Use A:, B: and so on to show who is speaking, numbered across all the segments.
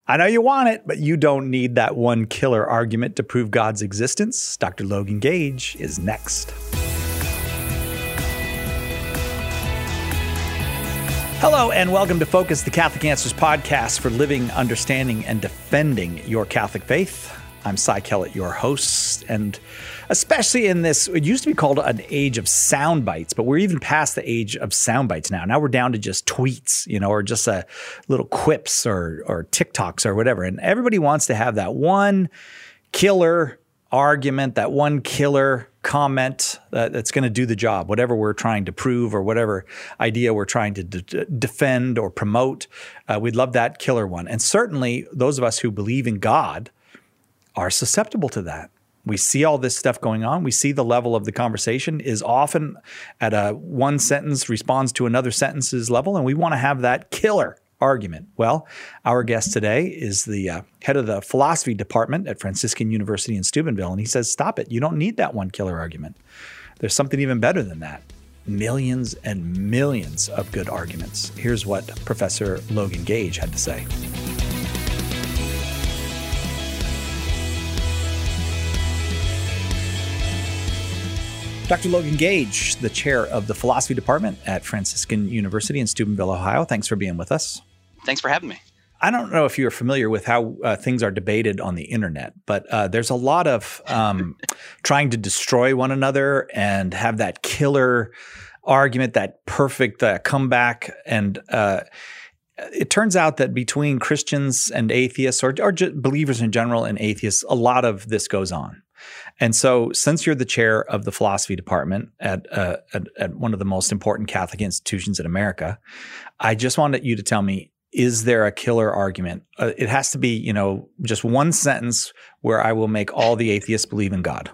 A: I know you want it, but you don't need that one killer argument to prove God's existence. Dr. Logan Gage is next. Hello, and welcome to Focus, the Catholic Answers podcast for living, understanding, and defending your Catholic faith. I'm Cy Kellett, your host, and especially in this, it used to be called an age of sound bites, but we're even past the age of sound bites now. Now we're down to just tweets, or just a little quips or TikToks or whatever. And everybody wants to have that one killer argument, that one killer comment that's going to do the job, whatever we're trying to prove or whatever idea we're trying to defend or promote. We'd love that killer one. And certainly those of us who believe in God are susceptible to that. We see all this stuff going on. We see the level of the conversation is often at a one sentence responds to another sentence's level, and we want to have that killer argument. Well, our guest today is the head of the philosophy department at Franciscan University in Steubenville, and he says, stop it. You don't need that one killer argument. There's something even better than that. Millions and millions of good arguments. Here's what Professor Logan Gage had to say. Dr. Logan Gage, the chair of the philosophy department at Franciscan University in Steubenville, Ohio. Thanks for being with us.
B: Thanks for having me.
A: I don't know if you're familiar with how things are debated on the internet, but there's a lot of trying to destroy one another and have that killer argument, that perfect comeback. And it turns out that between Christians and atheists, or just believers in general and atheists, a lot of this goes on. And so since you're the chair of the philosophy department at one of the most important Catholic institutions in America, I just wanted you to tell me, is there a killer argument? It has to be, just one sentence where I will make all the atheists believe in God.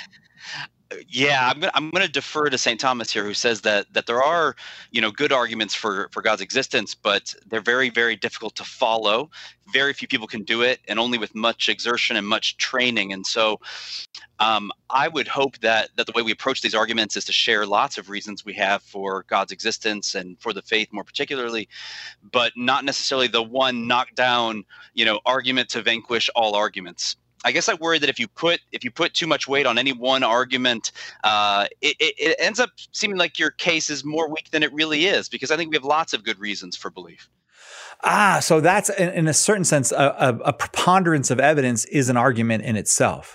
B: Yeah, I'm going to defer to St. Thomas here, who says that there are, good arguments for God's existence, but they're very, very difficult to follow. Very few people can do it, and only with much exertion and much training. And so I would hope that the way we approach these arguments is to share lots of reasons we have for God's existence and for the faith more particularly, but not necessarily the one knockdown, argument to vanquish all arguments. I guess I worry that if you put too much weight on any one argument, it ends up seeming like your case is more weak than it really is, because I think we have lots of good reasons for belief.
A: So that's in a certain sense, a preponderance of evidence is an argument in itself.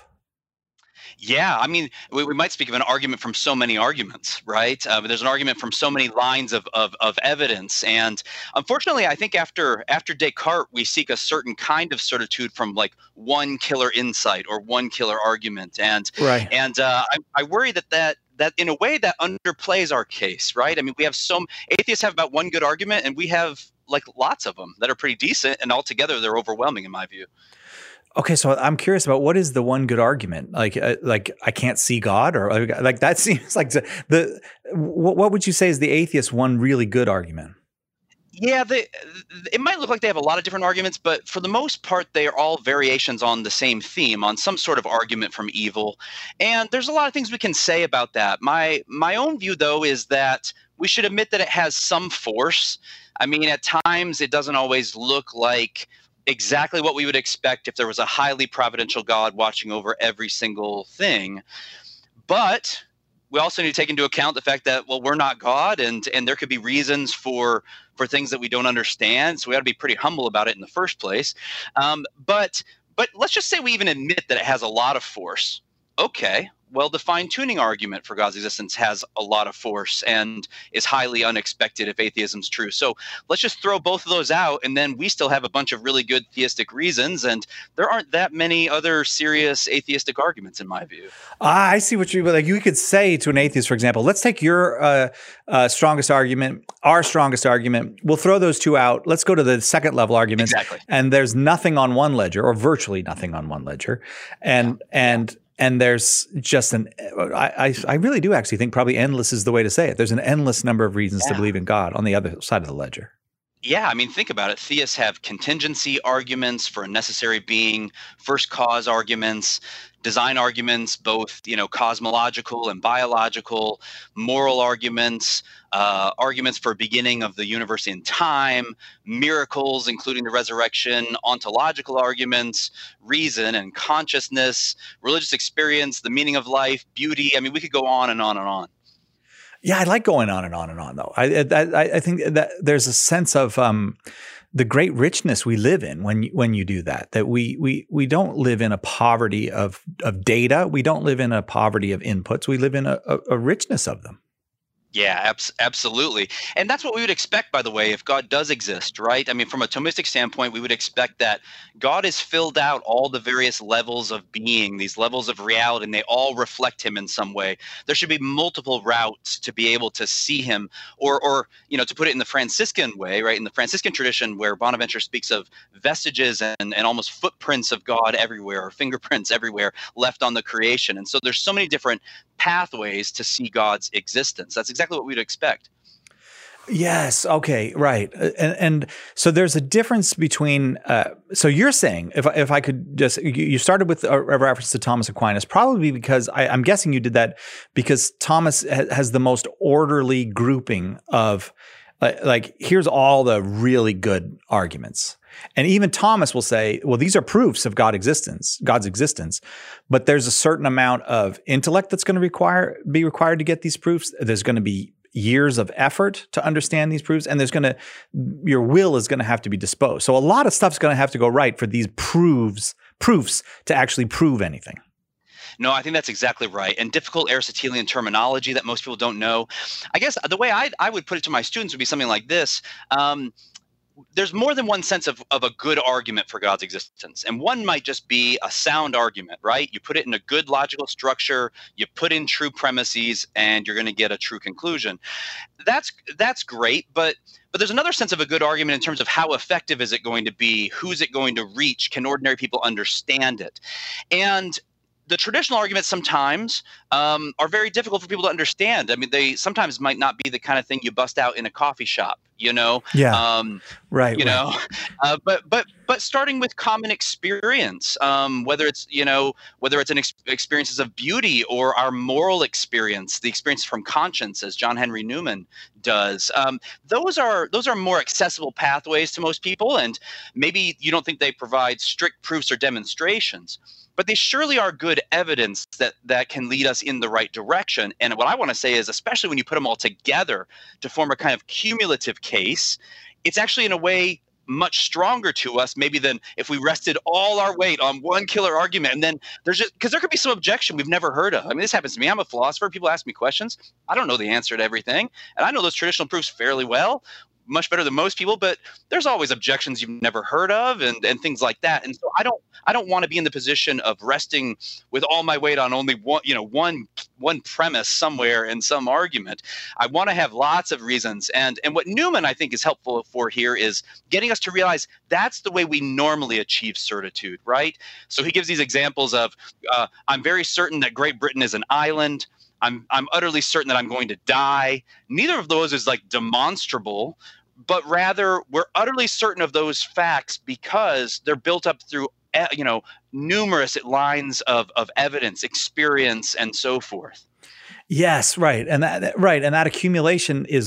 B: Yeah, I mean, we might speak of an argument from so many arguments, right? But there's an argument from so many lines of evidence. And unfortunately, I think after Descartes, we seek a certain kind of certitude from like one killer insight or one killer argument. And
A: right.
B: And I worry that in a way that underplays our case, right? I mean, we have atheists have about one good argument, and we have like lots of them that are pretty decent, and altogether they're overwhelming in my view.
A: Okay, so I'm curious about what is the one good argument? Like I can't see God, or like that seems like what would you say is the atheist one really good argument?
B: Yeah, it might look like they have a lot of different arguments, but for the most part, they are all variations on the same theme, on some sort of argument from evil. And there's a lot of things we can say about that. My own view, though, is that we should admit that it has some force. I mean, at times it doesn't always look like exactly what we would expect if there was a highly providential God watching over every single thing. But we also need to take into account the fact that, well, we're not God, and there could be reasons for things that we don't understand. So we ought to be pretty humble about it in the first place. But let's just say we even admit that it has a lot of force. Okay. Well, the fine-tuning argument for God's existence has a lot of force and is highly unexpected if atheism's true. So let's just throw both of those out, and then we still have a bunch of really good theistic reasons, and there aren't that many other serious atheistic arguments in my view.
A: I see what you could say to an atheist, for example, let's take your strongest argument, our strongest argument. We'll throw those two out. Let's go to the second level arguments.
B: Exactly.
A: And there's nothing on one ledger, or virtually nothing on one ledger. And there's just I really do actually think probably endless is the way to say it. There's an endless number of reasons to believe in God on the other side of the ledger.
B: Yeah, I mean, think about it. Theists have contingency arguments for a necessary being, first cause arguments, design arguments, both cosmological and biological, moral arguments, arguments for beginning of the universe in time, miracles, including the resurrection, ontological arguments, reason and consciousness, religious experience, the meaning of life, beauty. I mean, we could go on and on and on.
A: Yeah, I like going on and on and on, though. I think that there's a sense of the great richness we live in when you do that. That we don't live in a poverty of data. We don't live in a poverty of inputs. We live in a richness of them.
B: Yeah, absolutely. And that's what we would expect, by the way, if God does exist, right? I mean, from a Thomistic standpoint, we would expect that God has filled out all the various levels of being, these levels of reality, and they all reflect him in some way. There should be multiple routes to be able to see him, or to put it in the Franciscan way, right? In the Franciscan tradition, where Bonaventure speaks of vestiges and almost footprints of God everywhere, or fingerprints everywhere left on the creation. And so there's so many different pathways to see God's existence. That's exactly what we'd expect.
A: Yes. Okay. Right. And so there's a difference between. So you're saying, if I could just, you started with a reference to Thomas Aquinas, probably because I'm guessing you did that because Thomas has the most orderly grouping of, like, here's all the really good arguments. And even Thomas will say, well, these are proofs of God's existence, but there's a certain amount of intellect that's going to be required to get these proofs. There's going to be years of effort to understand these proofs, and your will is going to have to be disposed. So a lot of stuff's going to have to go right for these proofs to actually prove anything.
B: No, I think that's exactly right. And difficult Aristotelian terminology that most people don't know. I guess the way I would put it to my students would be something like this. There's more than one sense of a good argument for God's existence. And one might just be a sound argument, right? You put it in a good logical structure, you put in true premises, and you're going to get a true conclusion. That's great, but there's another sense of a good argument in terms of how effective is it going to be? Who's it going to reach? Can ordinary people understand it? And the traditional arguments sometimes are very difficult for people to understand. I mean, they sometimes might not be the kind of thing you bust out in a coffee shop,
A: Yeah. Right.
B: But starting with common experience, whether it's experiences of beauty or our moral experience, the experience from conscience, as John Henry Newman does, those are more accessible pathways to most people. And maybe you don't think they provide strict proofs or demonstrations, but they surely are good evidence that can lead us in the right direction. And what I want to say is, especially when you put them all together to form a kind of cumulative case, it's actually in a way much stronger to us maybe than if we rested all our weight on one killer argument. And then because there could be some objection we've never heard of. I mean, this happens to me. I'm a philosopher. People ask me questions. I don't know the answer to everything. And I know those traditional proofs fairly well, much better than most people, but there's always objections you've never heard of and things like that. And so I don't want to be in the position of resting with all my weight on only one premise somewhere in some argument. I want to have lots of reasons. And what Newman, I think, is helpful for here is getting us to realize that's the way we normally achieve certitude, right? So he gives these examples of, I'm very certain that Great Britain is an island. I'm utterly certain that I'm going to die. Neither of those is like demonstrable, but rather we're utterly certain of those facts because they're built up through numerous lines of evidence, experience, and so forth.
A: Yes, right, and that accumulation is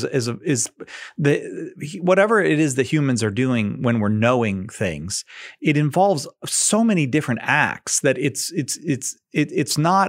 A: whatever it is that humans are doing when we're knowing things. It involves so many different acts that it's not.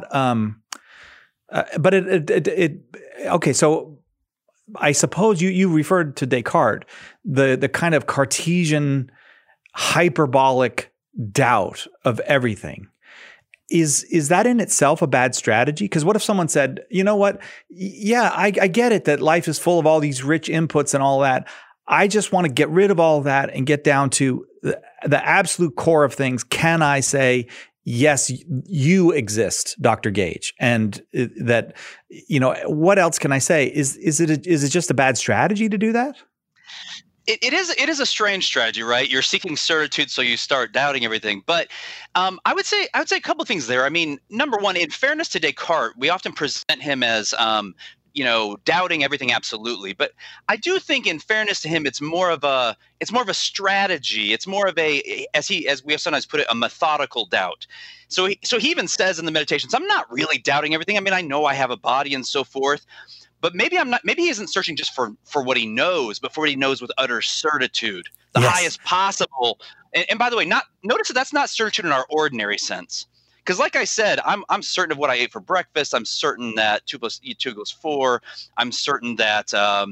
A: But okay. So I suppose you referred to Descartes, the kind of Cartesian hyperbolic doubt of everything. Is that in itself a bad strategy? Because what if someone said, you know what? Yeah, I get it that life is full of all these rich inputs and all that. I just want to get rid of all that and get down to the absolute core of things. Can I say, yes, you exist, Dr. Gage, and that, what else can I say? Is it just a bad strategy to do that?
B: It is a strange strategy, right? You're seeking certitude, so you start doubting everything. But I would say a couple of things there. I mean, number one, in fairness to Descartes, we often present him as doubting everything absolutely. But I do think, in fairness to him, it's more of a strategy. It's more of as we have sometimes put it, a methodical doubt. So he even says in the Meditations, I'm not really doubting everything. I mean, I know I have a body and so forth. But maybe I'm not. Maybe he isn't searching just for what he knows, but for what he knows with utter certitude, the highest possible. And by the way, notice that that's not certitude in our ordinary sense, because like I said, I'm certain of what I ate for breakfast. I'm certain that 2 + 2 = 4. I'm certain that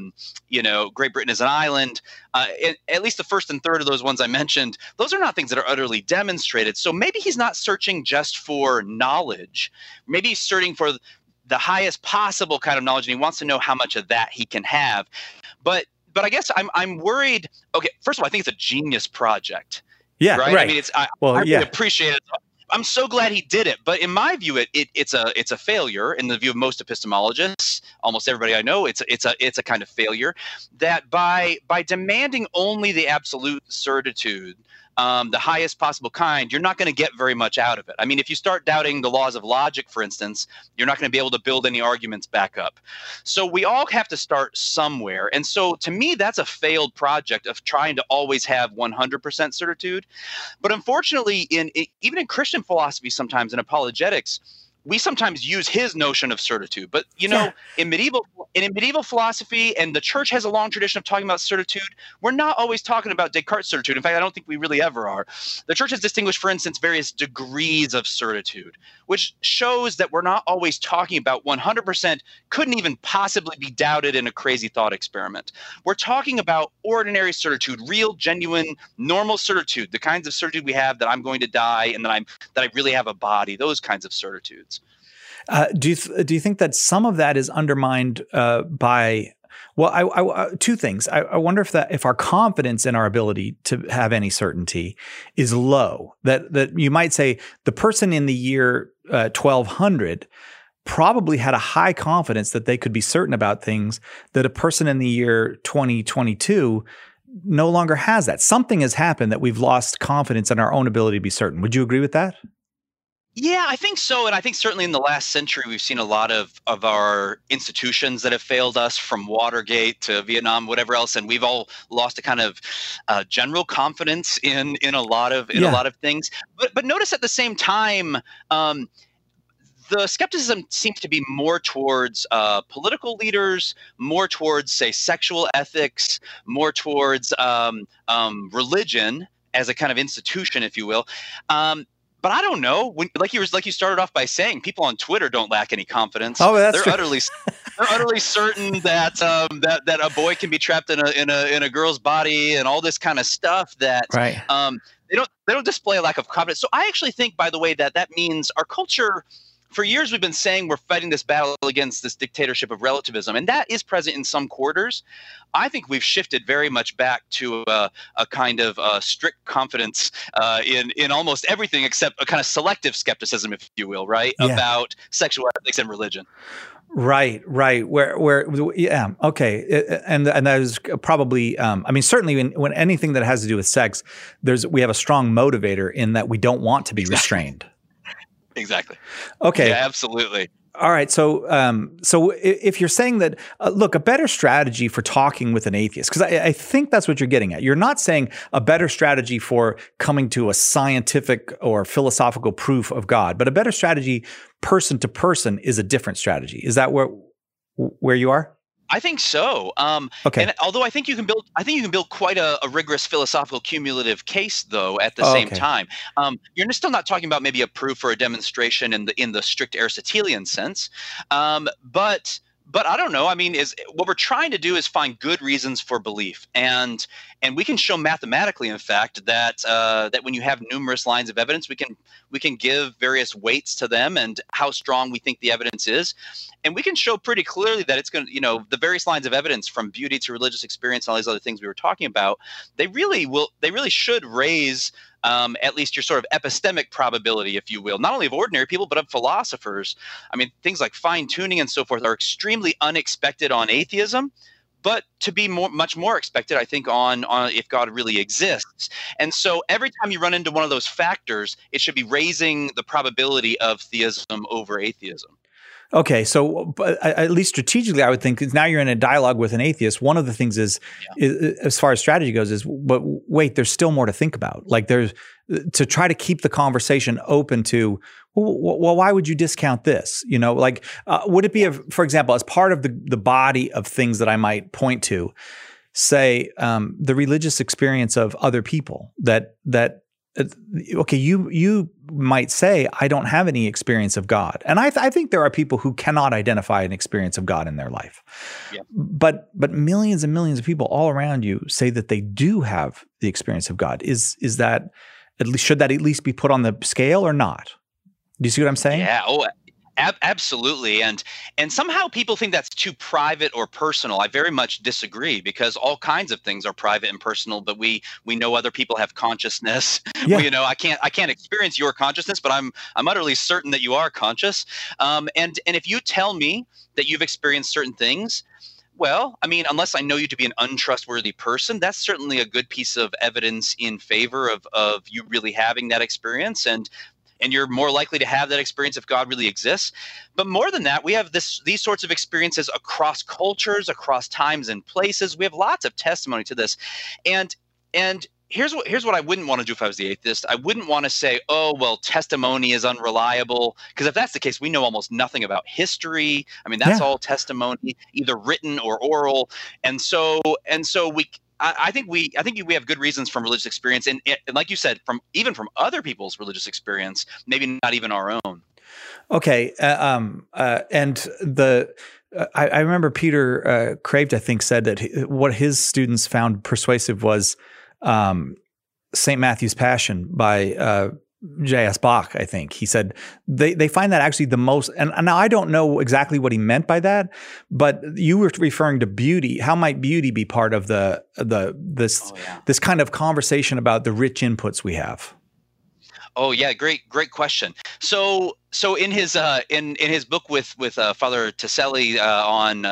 B: Great Britain is an island. At least the first and third of those ones I mentioned, those are not things that are utterly demonstrated. So maybe he's not searching just for knowledge. Maybe he's searching for the highest possible kind of knowledge, and he wants to know how much of that he can have. But I guess I'm worried. Okay, first of all, I think it's a genius project.
A: Yeah,
B: right. I mean, I really
A: yeah.
B: appreciate it. I'm so glad he did it. But in my view, it's a failure. In the view of most epistemologists, almost everybody I know, it's a kind of failure. That by demanding only the absolute certitude, the highest possible kind, you're not going to get very much out of it. I mean, if you start doubting the laws of logic, for instance, you're not going to be able to build any arguments back up. So we all have to start somewhere. And so to me, that's a failed project of trying to always have 100% certitude. But unfortunately, even in Christian philosophy, sometimes in apologetics, we sometimes use his notion of certitude. But, in medieval philosophy, and the church has a long tradition of talking about certitude, we're not always talking about Descartes' certitude. In fact, I don't think we really ever are. The church has distinguished, for instance, various degrees of certitude, which shows that we're not always talking about 100% couldn't even possibly be doubted in a crazy thought experiment. We're talking about ordinary certitude, real, genuine, normal certitude, the kinds of certitude we have that I'm going to die and that I really have a body, those kinds of certitudes.
A: Do you think that some of that is undermined by? Well, two things. I wonder if our confidence in our ability to have any certainty is low. That you might say the person in the year 1200 probably had a high confidence that they could be certain about things that a person in the year 2022 no longer has that. Something has happened that we've lost confidence in our own ability to be certain. Would you agree with that?
B: Yeah, I think so. And I think certainly in the last century, we've seen a lot of our institutions that have failed us, from Watergate to Vietnam, whatever else. And we've all lost a kind of general confidence in a lot of things. But notice at the same time, the skepticism seems to be more towards political leaders, more towards, say, sexual ethics, more towards religion as a kind of institution, if you will. But I don't know. Like you started off by saying, people on Twitter don't lack any confidence.
A: Oh, that's true.
B: They're utterly certain that that a boy can be trapped in a girl's body and all this kind of stuff. That
A: right.
B: They don't display a lack of confidence. So I actually think, by the way, that means our culture. For years, we've been saying we're fighting this battle against this dictatorship of relativism, and that is present in some quarters. I think we've shifted very much back to a kind of strict confidence in almost everything, except a kind of selective skepticism, if you will, right, about sexual ethics and religion.
A: Right. Yeah. Okay. And that is probably, certainly when anything that has to do with sex, we have a strong motivator in that we don't want to be restrained.
B: Exactly.
A: Okay.
B: Yeah, absolutely.
A: All right. So if you're saying that, look, a better strategy for talking with an atheist, because I think that's what you're getting at. You're not saying a better strategy for coming to a scientific or philosophical proof of God, but a better strategy person to person is a different strategy. Is that where you are?
B: I think so.
A: Okay.
B: And although I think you can build quite a rigorous philosophical cumulative case, though, at the same time. You're still not talking about maybe a proof or a demonstration in the strict Aristotelian sense, but I don't know. I mean, what we're trying to do is find good reasons for belief, and we can show mathematically, in fact, that when you have numerous lines of evidence, we can give various weights to them and how strong we think the evidence is, and we can show pretty clearly that it's going to, the various lines of evidence, from beauty to religious experience and all these other things we were talking about, they really should raise at least your sort of epistemic probability, if you will, not only of ordinary people, but of philosophers. I mean, things like fine tuning and so forth are extremely unexpected on atheism, but to be much more expected, I think, on if God really exists. And so every time you run into one of those factors, it should be raising the probability of theism over atheism.
A: Okay, so but at least strategically, I would think, because now you're in a dialogue with an atheist. One of the things is, as far as strategy goes, is but wait, there's still more to think about. Like there's to try to keep the conversation open to, well, why would you discount this? You know, like would it be, for example, as part of the body of things that I might point to, say the religious experience of other people that. Okay, you might say, I don't have any experience of God. And I think there are people who cannot identify an experience of God in their life. Yeah. But millions and millions of people all around you say that they do have the experience of God. Is that, at least, should that at least be put on the scale or not? Do you see what I'm saying?
B: Yeah. Oh, absolutely. And somehow people think that's too private or personal. I very much disagree, because all kinds of things are private and personal, but we know other people have consciousness. Yeah. You know, I can't experience your consciousness, but I'm utterly certain that you are conscious. And if you tell me that you've experienced certain things, well, I mean, unless I know you to be an untrustworthy person, that's certainly a good piece of evidence in favor of you really having that experience. And you're more likely to have that experience if God really exists. But more than that, we have these sorts of experiences across cultures, across times and places. We have lots of testimony to this. And here's what I wouldn't want to do if I was the atheist. I wouldn't want to say, oh, well, testimony is unreliable. Because if that's the case, we know almost nothing about history. I mean, that's all testimony, either written or oral. And so I think we have good reasons from religious experience, and like you said, even from other people's religious experience, maybe not even our own.
A: Okay, and I remember Peter Craved, I think, said that what his students found persuasive was St. Matthew's Passion by J.S. Bach, I think. He said they find that actually the most, and now I don't know exactly what he meant by that, but you were referring to beauty. How might beauty be part of this kind of conversation about the rich inputs we have?
B: Oh yeah, great question. So in his book with Father Taselli on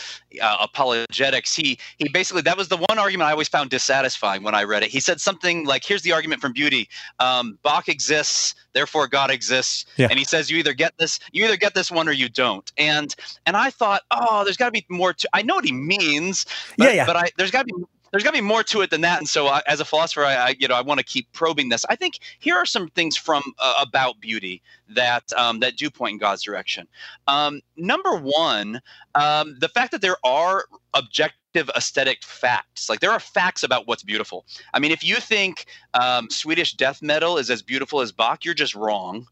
B: apologetics, he basically, that was the one argument I always found dissatisfying when I read it. He said something like, "Here's the argument from beauty: Bach exists, therefore God exists." Yeah. And he says you either get this one or you don't. And I thought, oh, there's got to be more to. I know what he means, but there's got to be more to it than that. And so as a philosopher, I want to keep probing this. I think here are some things from about beauty that do point in God's direction. Number one, the fact that there are objective aesthetic facts. Like, there are facts about what's beautiful. I mean, if you think Swedish death metal is as beautiful as Bach, you're just wrong.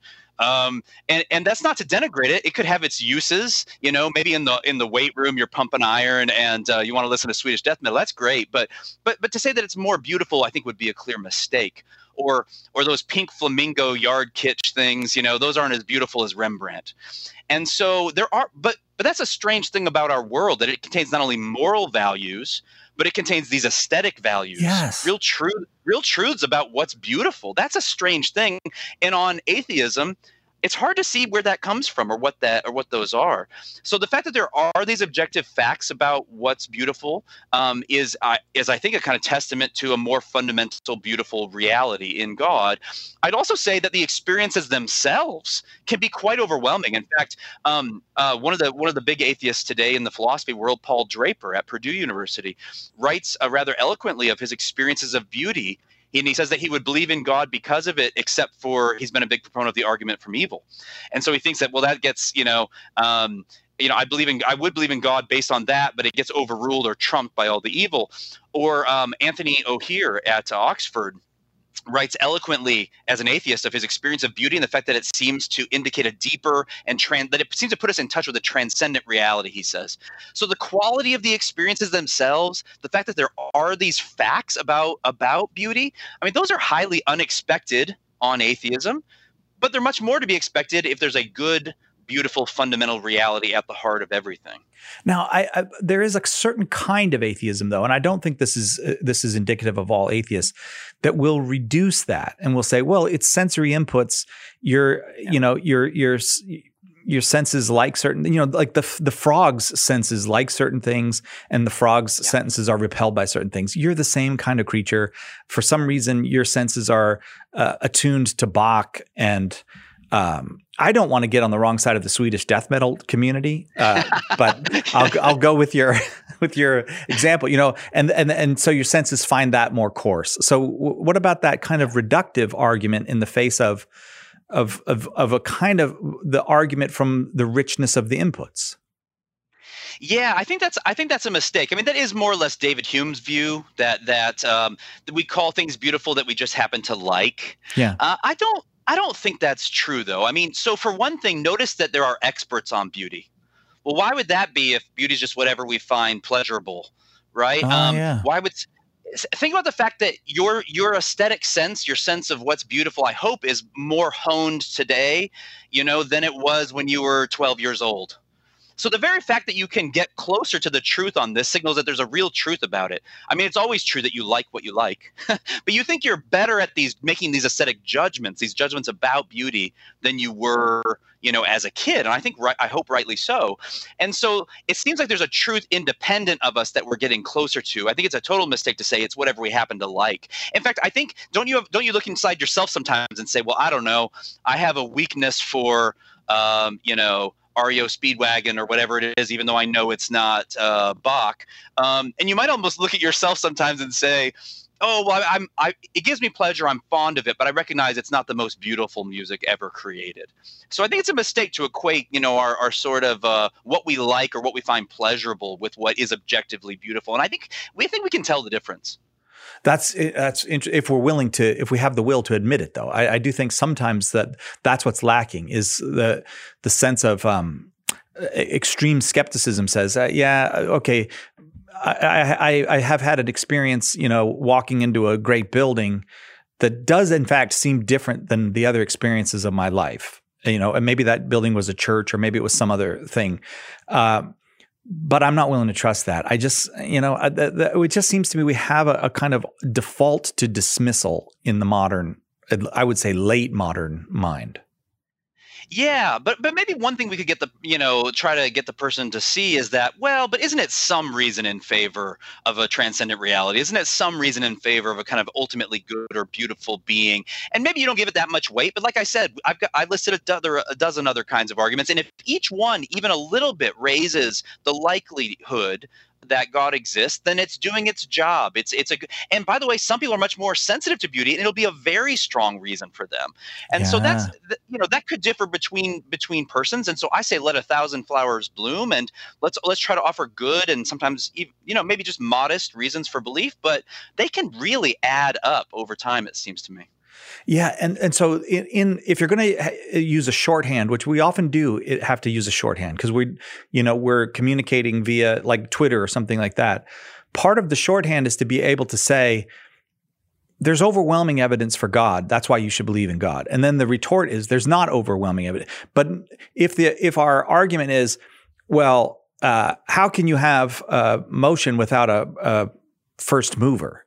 B: And that's not to denigrate it. It could have its uses, maybe in the weight room, you're pumping iron and you want to listen to Swedish death metal. That's great. But to say that it's more beautiful, I think would be a clear mistake. Or those pink flamingo yard kitsch things, those aren't as beautiful as Rembrandt. And so there are, but that's a strange thing about our world, that it contains not only moral values, but it contains these aesthetic values, real truths about what's beautiful. That's a strange thing. And on atheism, it's hard to see where that comes from or what those are. So the fact that there are these objective facts about what's beautiful is I think a kind of testament to a more fundamental, beautiful reality in God. I'd also say that the experiences themselves can be quite overwhelming. In fact, one of the big atheists today in the philosophy world, Paul Draper at Purdue University, writes rather eloquently of his experiences of beauty. And he says that he would believe in God because of it, except for he's been a big proponent of the argument from evil. And so he thinks that, well, that gets, I would believe in God based on that, but it gets overruled or trumped by all the evil. Or Anthony O'Hear at Oxford writes eloquently as an atheist of his experience of beauty and the fact that it seems to indicate a deeper and that it seems to put us in touch with a transcendent reality, he says. So the quality of the experiences themselves, the fact that there are these facts about beauty, I mean, those are highly unexpected on atheism, but they're much more to be expected if there's a good, beautiful, fundamental reality at the heart of everything.
A: Now, there is a certain kind of atheism, though, and I don't think this is indicative of all atheists, that will reduce that and will say, well, it's sensory inputs. Your senses like certain, like the frog's senses like certain things, and the frog's senses are repelled by certain things. You're the same kind of creature. For some reason, your senses are attuned to Bach and I don't want to get on the wrong side of the Swedish death metal community, but I'll go with your example. And so your senses find that more coarse. So what about that kind of reductive argument in the face of a kind of the argument from the richness of the inputs?
B: Yeah, I think that's a mistake. I mean, that is more or less David Hume's view that we call things beautiful that we just happen to like.
A: Yeah.
B: I don't think that's true, though. I mean, so for one thing, notice that there are experts on beauty. Well, why would that be if beauty is just whatever we find pleasurable, right?
A: Yeah.
B: Why would think about the fact that your aesthetic sense, your sense of what's beautiful, I hope, is more honed today, than it was when you were 12 years old. So the very fact that you can get closer to the truth on this signals that there's a real truth about it. I mean, it's always true that you like what you like, but you think you're better at making these aesthetic judgments, these judgments about beauty than you were, as a kid. And I hope rightly so. And so it seems like there's a truth independent of us that we're getting closer to. I think it's a total mistake to say it's whatever we happen to like. In fact, I think, don't you look inside yourself sometimes and say, well, I don't know, I have a weakness for, REO Speedwagon or whatever it is, even though I know it's not Bach. And you might almost look at yourself sometimes and say, oh, well, it gives me pleasure. I'm fond of it, but I recognize it's not the most beautiful music ever created. So I think it's a mistake to equate, our sort of what we like or what we find pleasurable with what is objectively beautiful. And I think we can tell the difference.
A: That's if we're willing to, if we have the will to admit it, though. I do think sometimes that's what's lacking is the sense of extreme skepticism says, okay, I have had an experience, walking into a great building that does in fact seem different than the other experiences of my life. And maybe that building was a church or maybe it was some other thing. But I'm not willing to trust that. I just, it just seems to me we have a kind of default to dismissal in the modern, I would say late modern mind.
B: Yeah, but maybe one thing we could try to get the person to see is that, well, but isn't it some reason in favor of a transcendent reality? Isn't it some reason in favor of a kind of ultimately good or beautiful being? And maybe you don't give it that much weight, but like I said, I listed a dozen other kinds of arguments, and if each one even a little bit raises the likelihood that God exists, then it's doing its job. And by the way, some people are much more sensitive to beauty, and it'll be a very strong reason for them. And so that's that could differ between persons. And so I say, let 1,000 flowers bloom, and let's try to offer good and sometimes maybe just modest reasons for belief, but they can really add up over time, it seems to me.
A: Yeah, and so if you're going to use a shorthand, which we often do, have to use a shorthand because we're communicating via like Twitter or something like that. Part of the shorthand is to be able to say, there's overwhelming evidence for God. That's why you should believe in God. And then the retort is, there's not overwhelming evidence. But if our argument is, well, how can you have motion without a first mover?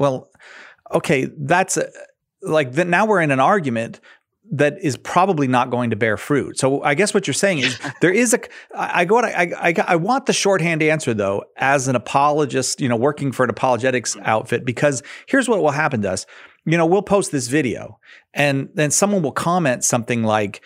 A: Okay, that's now we're in an argument that is probably not going to bear fruit. So I guess what you're saying is there is I want the shorthand answer though, as an apologist, working for an apologetics outfit, because here's what will happen to us. We'll post this video and then someone will comment something like,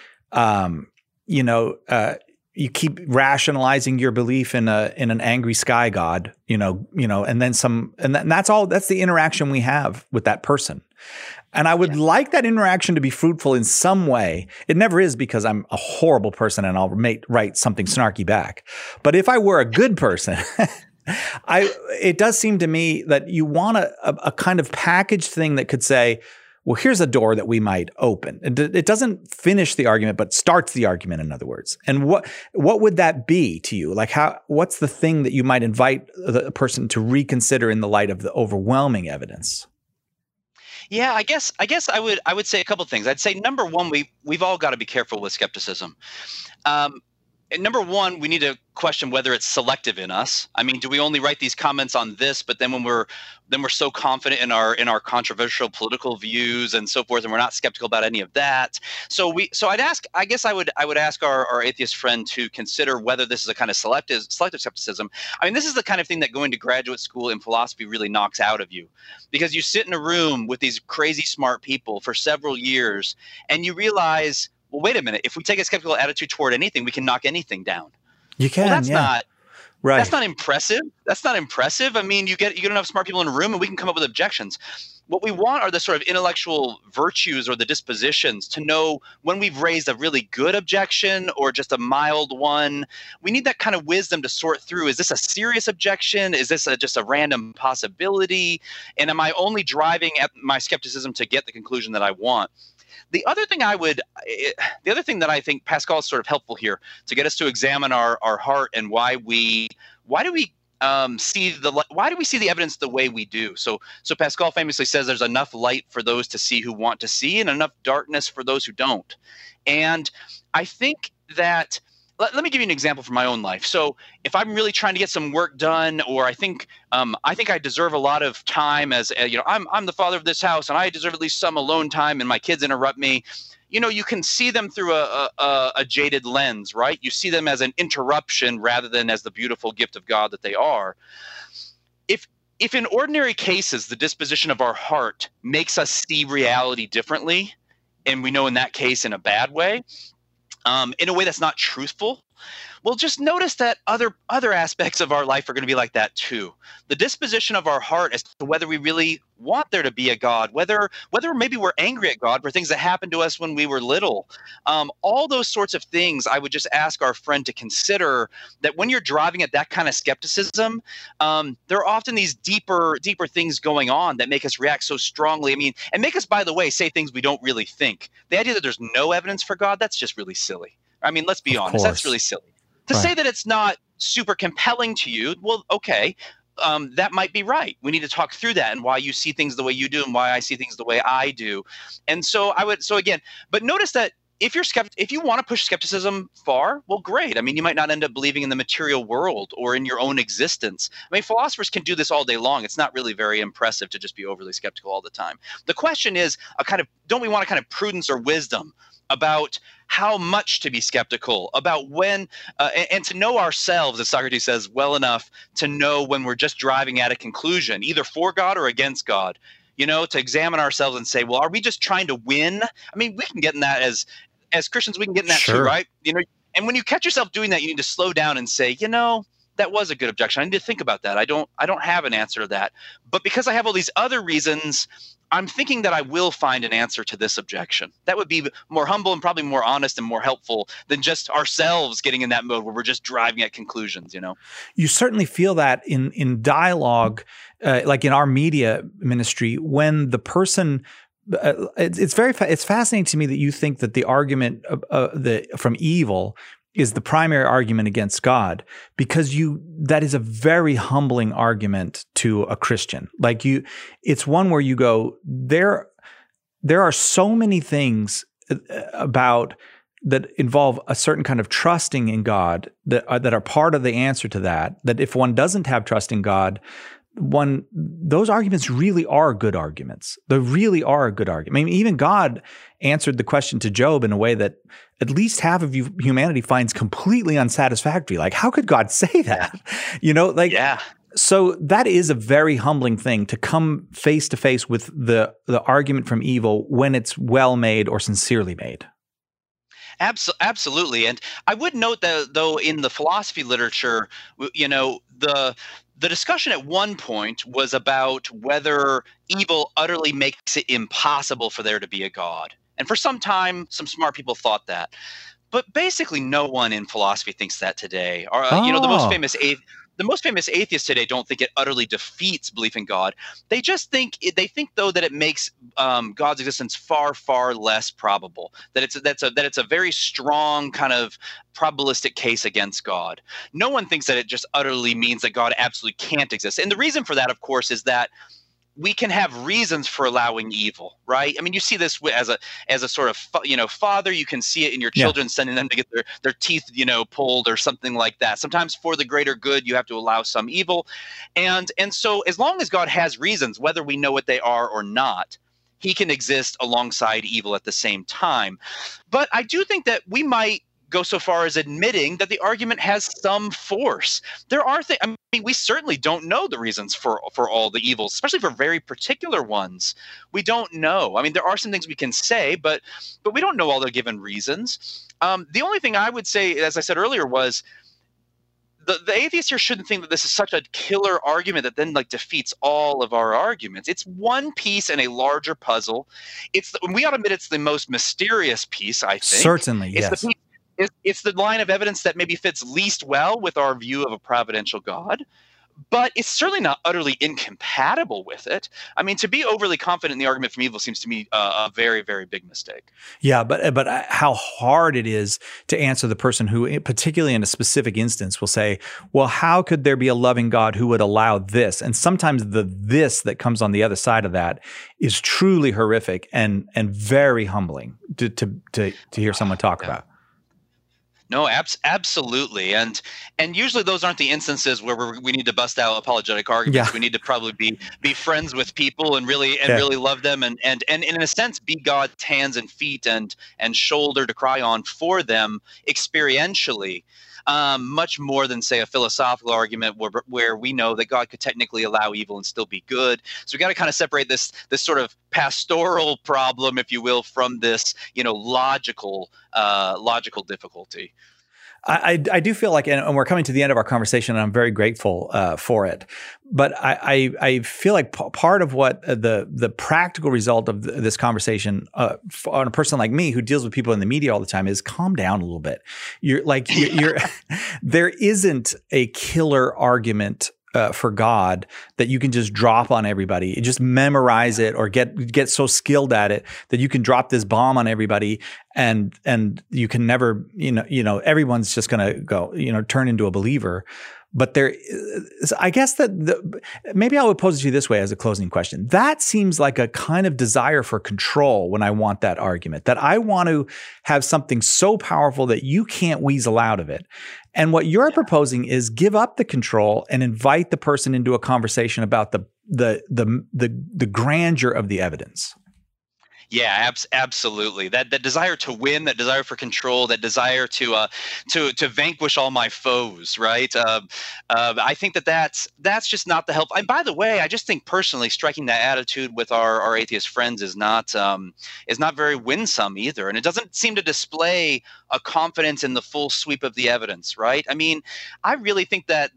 A: you keep rationalizing your belief in an angry sky god, and that's the interaction we have with that person. And I would like that interaction to be fruitful in some way. It never is because I'm a horrible person and I'll write something snarky back. But if I were a good person, it does seem to me that you want a kind of packaged thing that could say, well, here's a door that we might open. It doesn't finish the argument, but starts the argument, in other words. And what would that be to you? Like what's the thing that you might invite the person to reconsider in the light of the overwhelming evidence?
B: Yeah, I guess I would say a couple of things. I'd say number one, we've all got to be careful with skepticism. And number one, we need to question whether it's selective in us. I mean, do we only write these comments on this, but then when we're so confident in our controversial political views and so forth, and we're not skeptical about any of that? So I guess I would ask our atheist friend to consider whether this is a kind of selective skepticism. I mean, this is the kind of thing that going to graduate school in philosophy really knocks out of you, because you sit in a room with these crazy smart people for several years and you realize, well, wait a minute. If we take a skeptical attitude toward anything, we can knock anything down.
A: You can.
B: Well, that's not
A: right.
B: That's not impressive. That's not impressive. I mean, you get enough smart people in a room, and we can come up with objections. What we want are the sort of intellectual virtues or the dispositions to know when we've raised a really good objection or just a mild one. We need that kind of wisdom to sort through. Is this a serious objection? Is this just a random possibility? And am I only driving at my skepticism to get the conclusion that I want? The other thing that I think Pascal is sort of helpful here to get us to examine our heart and why do we see the evidence the way we do? So Pascal famously says there's enough light for those to see who want to see and enough darkness for those who don't. And I think that let me give you an example from my own life. So if I'm really trying to get some work done, or I think I deserve a lot of time as I'm the father of this house and I deserve at least some alone time, and my kids interrupt me. You can see them through a jaded lens, right? You see them as an interruption rather than as the beautiful gift of God that they are. If in ordinary cases the disposition of our heart makes us see reality differently, and we know in that case in a bad way, in a way that's not truthful, well, just notice that other aspects of our life are going to be like that too. The disposition of our heart as to whether we really want there to be a God, whether maybe we're angry at God for things that happened to us when we were little, all those sorts of things. I would just ask our friend to consider that when you're driving at that kind of skepticism, there are often these deeper things going on that make us react so strongly. I mean, and make us, by the way, say things we don't really think. The idea that there's no evidence for God, that's just really silly. I mean, let's be honest, that's really silly. To say that it's not super compelling to you, well, okay, that might be right. We need to talk through that and why you see things the way you do and why I see things the way I do. And so but notice that if you want to push skepticism far, well, great. I mean, you might not end up believing in the material world or in your own existence. I mean, philosophers can do this all day long. It's not really very impressive to just be overly skeptical all the time. The question is don't we want a kind of prudence or wisdom about how much to be skeptical, about when, and to know ourselves, as Socrates says, well enough to know when we're just driving at a conclusion, either for God or against God, to examine ourselves and say, well, are we just trying to win? I mean, we can get in that as Christians, we can get in that too, right? And when you catch yourself doing that, you need to slow down and say, that was a good objection. I need to think about that. I don't have an answer to that. But because I have all these other reasons, I'm thinking that I will find an answer to this objection. That would be more humble and probably more honest and more helpful than just ourselves getting in that mode where we're just driving at conclusions, You
A: certainly feel that in dialogue, like in our media ministry, when the person it's fascinating to me that you think that the argument from evil is the primary argument against God, because that is a very humbling argument to a Christian. It's one where you go, there are so many things about that involve a certain kind of trusting in God that are part of the answer to that if one doesn't have trust in God, those arguments really are good arguments. They really are a good argument. I mean, even God answered the question to Job in a way that at least half of humanity finds completely unsatisfactory. Like, how could God say that?
B: Yeah.
A: So that is a very humbling thing, to come face to face with the argument from evil when it's well made or sincerely made.
B: Absolutely. And I would note that, though, in the philosophy literature, the discussion at one point was about whether evil utterly makes it impossible for there to be a God. And for some time, some smart people thought that. But basically, no one in philosophy thinks that today. The most famous atheists today don't think it utterly defeats belief in God. They think though that it makes God's existence far, far less probable. That it's a very strong kind of probabilistic case against God. No one thinks that it just utterly means that God absolutely can't exist. And the reason for that, of course, is that we can have reasons for allowing evil, right? I mean, you see this as a sort of, father. You can see it in your children, sending them to get their teeth, pulled or something like that. Sometimes for the greater good, you have to allow some evil. And so as long as God has reasons, whether we know what they are or not, he can exist alongside evil at the same time. But I do think that we might go so far as admitting that the argument has some force. There are things, I mean, we certainly don't know the reasons for all the evils, especially for very particular ones. We don't know. I mean, there are some things we can say, but we don't know all the given reasons. The only thing I would say, as I said earlier, was the atheist here shouldn't think that this is such a killer argument that then like defeats all of our arguments. It's one piece in a larger puzzle. We ought to admit it's the most mysterious piece, I think.
A: Certainly, yes.
B: It's the line of evidence that maybe fits least well with our view of a providential God. But it's certainly not utterly incompatible with it. I mean, to be overly confident in the argument from evil seems to me a very, very big mistake.
A: Yeah, but how hard it is to answer the person who, particularly in a specific instance, will say, well, how could there be a loving God who would allow this? And sometimes the this that comes on the other side of that is truly horrific and very humbling to hear someone talk about.
B: No, absolutely, and usually those aren't the instances where we need to bust out apologetic arguments. Yeah. We need to probably be friends with people and really love them, and in a sense be God's hands and feet and shoulder to cry on for them experientially. Much more than, say, a philosophical argument where we know that God could technically allow evil and still be good. So we got to kind of separate this sort of pastoral problem, if you will, from this, logical difficulty.
A: I do feel like, and we're coming to the end of our conversation, and I'm very grateful for it. But I feel like part of what the practical result of this conversation on a person like me who deals with people in the media all the time is calm down a little bit. You're there isn't a killer argument for God that you can just drop on everybody. You just memorize it or get so skilled at it that you can drop this bomb on everybody and you can never, everyone's just going to go, turn into a believer. But I guess that maybe I would pose it to you this way as a closing question. That seems like a kind of desire for control when I want that argument, that I want to have something so powerful that you can't weasel out of it. And what you're proposing is give up the control and invite the person into a conversation about the grandeur of the evidence.
B: Yeah, absolutely. That desire to win, that desire for control, that desire to vanquish all my foes, right? I think that's just not the help. And by the way, I just think personally, striking that attitude with our atheist friends is not very winsome either, and it doesn't seem to display a confidence in the full sweep of the evidence, right? I mean, I really think that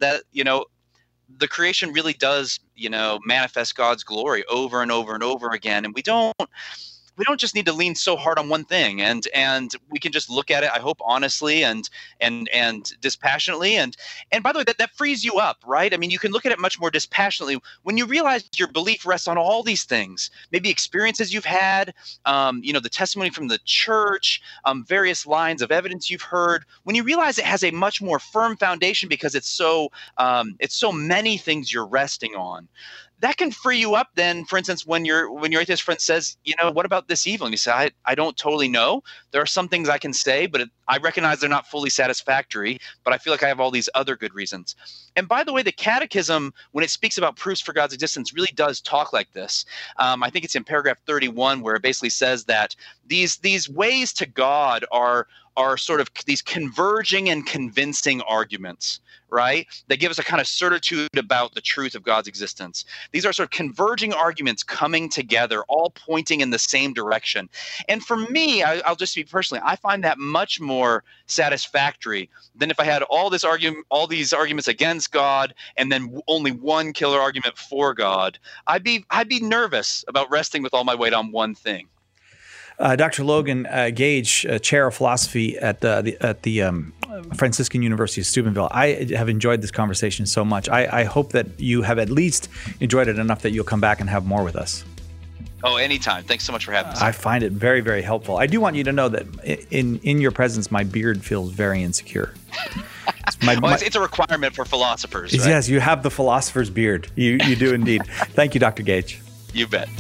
B: the creation really does manifest God's glory over and over and over again, and we don't just need to lean so hard on one thing, and we can just look at it, I hope, honestly and dispassionately. And by the way, that frees you up, right? I mean, you can look at it much more dispassionately when you realize your belief rests on all these things, maybe experiences you've had, the testimony from the church, various lines of evidence you've heard. When you realize it has a much more firm foundation because it's so many things you're resting on. That can free you up then, for instance, when your atheist friend says, what about this evil? And you say, I don't totally know. There are some things I can say, but I recognize they're not fully satisfactory, but I feel like I have all these other good reasons. And by the way, the Catechism, when it speaks about proofs for God's existence, really does talk like this. I think it's in paragraph 31 where it basically says that these ways to God are sort of these converging and convincing arguments, right? They give us a kind of certitude about the truth of God's existence. These are sort of converging arguments coming together, all pointing in the same direction. And for me, I'll just speak personally, I find that much more satisfactory than if I had all these arguments against God and then only one killer argument for God. I'd be nervous about resting with all my weight on one thing.
A: Dr. Logan Gage, chair of philosophy at the Franciscan University of Steubenville. I have enjoyed this conversation so much. I hope that you have at least enjoyed it enough that you'll come back and have more with us.
B: Oh, anytime. Thanks so much for having us.
A: I find it very, very helpful. I do want you to know that in your presence, my beard feels very insecure.
B: It's a requirement for philosophers, right?
A: Yes, you have the philosopher's beard. You do indeed. Thank you, Dr. Gage.
B: You bet.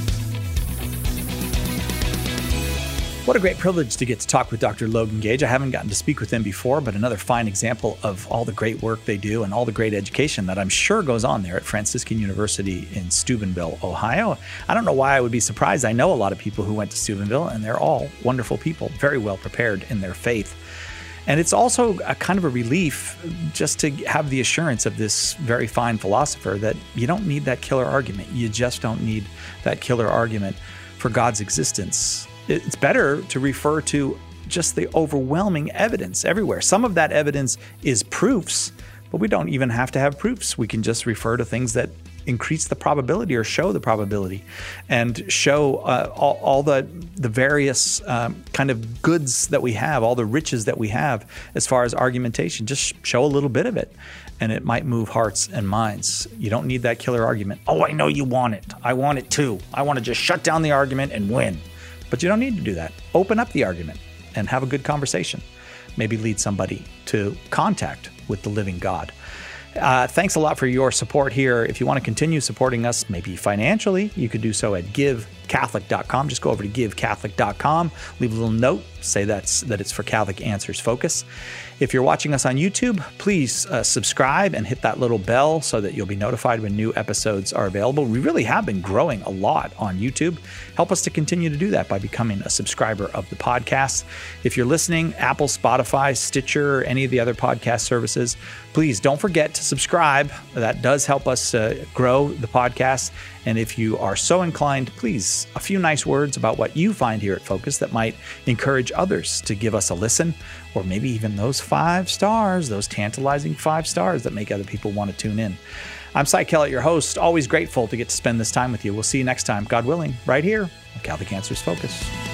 A: What a great privilege to get to talk with Dr. Logan Gage. I haven't gotten to speak with him before, but another fine example of all the great work they do and all the great education that I'm sure goes on there at Franciscan University in Steubenville, Ohio. I don't know why I would be surprised. I know a lot of people who went to Steubenville, and they're all wonderful people, very well prepared in their faith. And it's also a kind of a relief just to have the assurance of this very fine philosopher that you don't need that killer argument. You just don't need that killer argument for God's existence. It's better to refer to just the overwhelming evidence everywhere. Some of that evidence is proofs, but we don't even have to have proofs. We can just refer to things that increase the probability or show the probability and show all the various kind of goods that we have, all the riches that we have as far as argumentation. Just show a little bit of it and it might move hearts and minds. You don't need that killer argument. Oh, I know you want it. I want it too. I want to just shut down the argument and win. But you don't need to do that. Open up the argument and have a good conversation. Maybe lead somebody to contact with the living God. Thanks a lot for your support here. If you want to continue supporting us, maybe financially, you could do so at givecatholic.com. Just go over to givecatholic.com, leave a little note, say that it's for Catholic Answers Focus. If you're watching us on YouTube, please subscribe and hit that little bell so that you'll be notified when new episodes are available. We really have been growing a lot on YouTube. Help us to continue to do that by becoming a subscriber of the podcast. If you're listening, Apple, Spotify, Stitcher, any of the other podcast services, please don't forget to subscribe. That does help us grow the podcast. And if you are so inclined, please, a few nice words about what you find here at Focus that might encourage others to give us a listen, or maybe even those 5 stars, those tantalizing 5 stars that make other people want to tune in. I'm Cy Kellett, your host. Always grateful to get to spend this time with you. We'll see you next time, God willing, right here on Catholic Answers Focus.